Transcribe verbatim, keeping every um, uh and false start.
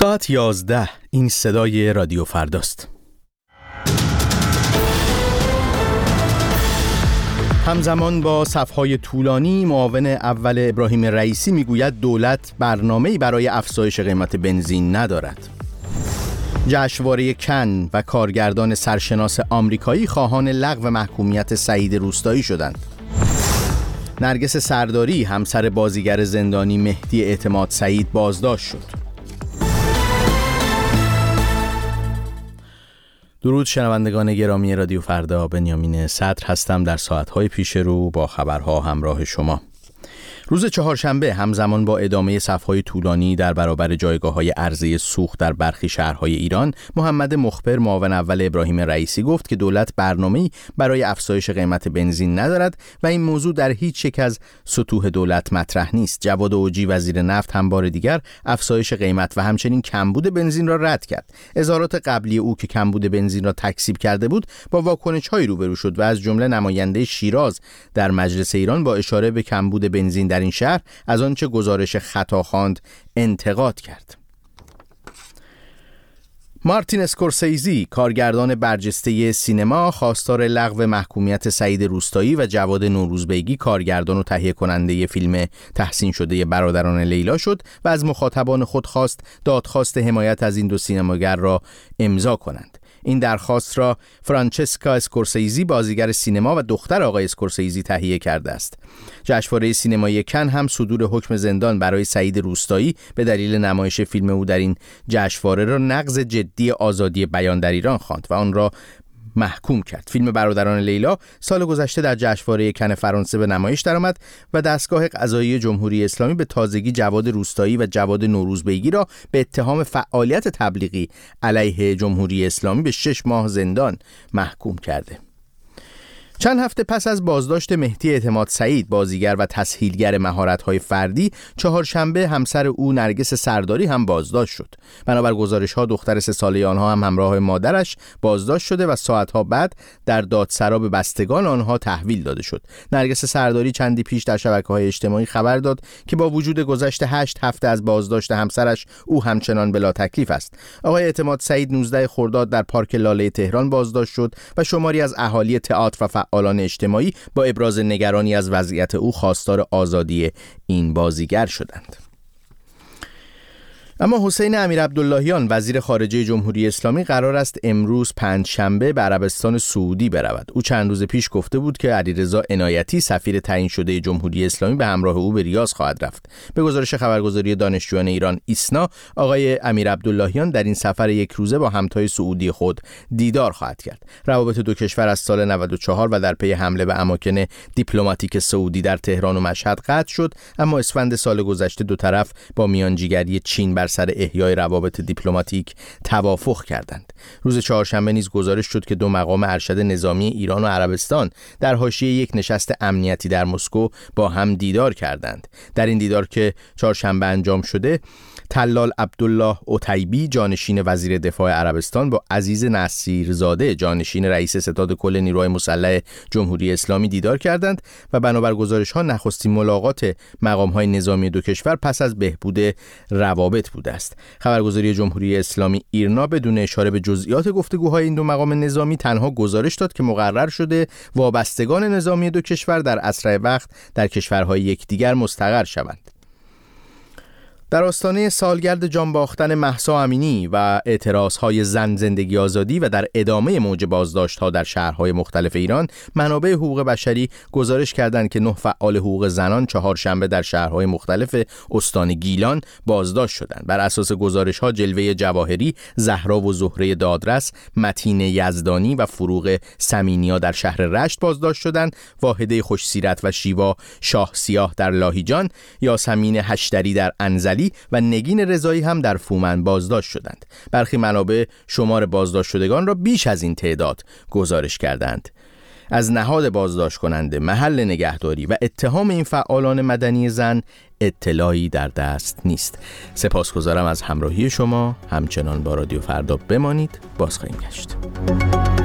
ساعت یازده، این صدای رادیو فرداست. همزمان با صفهای طولانی، معاون اول ابراهیم رئیسی میگوید دولت برنامه‌ای برای افزایش قیمت بنزین ندارد. جشنواره کن و کارگردان سرشناس آمریکایی خواهان لغو محکومیت سعید روستایی شدند. نرگس سرداری همسر بازیگر زندانی مهدی اعتماد سعید بازداشت شد. درود شنوندگان گرامی رادیو فردا، بنیامین صدر هستم در ساعت‌های پیش رو با خبرها همراه شما. روز چهارشنبه همزمان با ادامه صف‌های طولانی در برابر جایگاه‌های عرضه سوخت در برخی شهرهای ایران، محمد مخبر معاون اول ابراهیم رئیسی گفت که دولت برنامه‌ای برای افزایش قیمت بنزین ندارد و این موضوع در هیچ یک از سطوح دولت مطرح نیست. جواد اوجی وزیر نفت هم بار دیگر افزایش قیمت و همچنین کمبود بنزین را رد کرد. اظهارات قبلی او که کمبود بنزین را تکذیب کرده بود با واکنش‌هایی روبرو شد و از جمله نماینده شیراز در مجلس ایران با اشاره به کمبود بنزین در این شهر از آنچه گزارش خطا خواند انتقاد کرد. مارتین اسکورسیزی، کارگردان برجسته سینما، خواستار لغو محکومیت سعید روستایی و جواد نوروزبیگی، کارگردان و تهیه کننده فیلم تحسین شده برادران لیلا شد و از مخاطبان خود خواست دادخواست حمایت از این دو سینماگر را امضا کنند. این درخواست را فرانچسکا اسکورسیزی، بازیگر سینما و دختر آقای اسکورسیزی، تهیه کرده است. جشنواره سینمایی کن هم صدور حکم زندان برای سعید روستایی به دلیل نمایش فیلم او در این جشنواره را نقض جدی آزادی بیان در ایران خواند و آن را محکوم کرد. فیلم برادران لیلا سال گذشته در جشنواره کن فرانسه به نمایش درآمد و دستگاه قضایی جمهوری اسلامی به تازگی جواد روستایی و جواد نوروزبیگی را به اتهام فعالیت تبلیغی علیه جمهوری اسلامی به شش ماه زندان محکوم کرده. چند هفته پس از بازداشت مهدی اعتماد سعید، بازیگر و تسهیلگر مهارت‌های فردی، چهارشنبه همسر او نرگس سرداری هم بازداشت شد. بنابر گزارش‌ها دختر سه ساله آنها هم همراه مادرش بازداشت شده و ساعت‌ها بعد در دادسرا به بستگان آنها تحویل داده شد. نرگس سرداری چندی پیش در شبکه‌های اجتماعی خبر داد که با وجود گذشت هشت هفته از بازداشت همسرش، او همچنان بلا تکلیف است. آقای اعتماد سعید نوزده خرداد در پارک لاله تهران بازداشت شد و شماری از اهالی تئاتر و فعالان اجتماعی با ابراز نگرانی از وضعیت او خواستار آزادی این بازیگر شدند. اما حسین امیرعبداللهیان، وزیر خارجه جمهوری اسلامی، قرار است امروز پنجشنبه به عربستان سعودی برود. او چند روز پیش گفته بود که علیرضا عنایتی، سفیر تعیین شده جمهوری اسلامی، به همراه او به ریاض خواهد رفت. به گزارش خبرگزاری دانشجویان ایران ایسنا، آقای امیرعبداللهیان در این سفر یک روزه با همتای سعودی خود دیدار خواهد کرد. روابط دو کشور از سال نود و چهار و در پی حمله به اماکن دیپلماتیک سعودی در تهران و مشهد قطع شد، اما اسفند سال گذشته دو طرف با میانجیگری چین بر سر احیای روابط دیپلماتیک توافق کردند. روز چهارشنبه نیز گزارش شد که دو مقام ارشد نظامی ایران و عربستان در حاشیه یک نشست امنیتی در مسکو با هم دیدار کردند. در این دیدار که چهارشنبه انجام شده، طلال عبدالله عتیبی، جانشین وزیر دفاع عربستان، با عزیز نصیرزاده، جانشین رئیس ستاد کل نیروهای مسلح جمهوری اسلامی دیدار کردند و بنابر گزارش‌ها نخستین ملاقات مقام‌های نظامی دو کشور پس از بهبود روابط بوده است. خبرگزاری جمهوری اسلامی ایرنا بدون اشاره به جزئیات گفتگوهای این دو مقام نظامی تنها گزارش داد که مقرر شده وابستگان نظامی دو کشور در اسرع وقت در کشورهای یکدیگر مستقر شوند. در آستانه سالگرد جان باختن مهسا امینی و اعتراضهای زن زندگی آزادی و در ادامه موج بازداشت‌ها در شهرهای مختلف ایران، منابع حقوق بشری گزارش کردند که نه فعال حقوق زنان چهارشنبه در شهرهای مختلف استان گیلان بازداشت شدند. بر اساس گزارش‌ها جلوه جواهری، زهرا و زهره دادرس، متین یزدانی و فروغ سمینیا در شهر رشت بازداشت شدند. واحده خوشسیرت و شیوا شاه سیاه در لاهیجان، یاسمین هشتری در انزلی و نگین رضایی هم در فومن بازداشت شدند. برخی منابع شمار بازداشت شدگان را بیش از این تعداد گزارش کردند. از نهاد بازداشت کننده، محل نگهداری و اتهام این فعالان مدنی زن اطلاعی در دست نیست. سپاسگزارم از همراهی شما. همچنان با رادیو فردا بمانید. باز خواهیم گشت.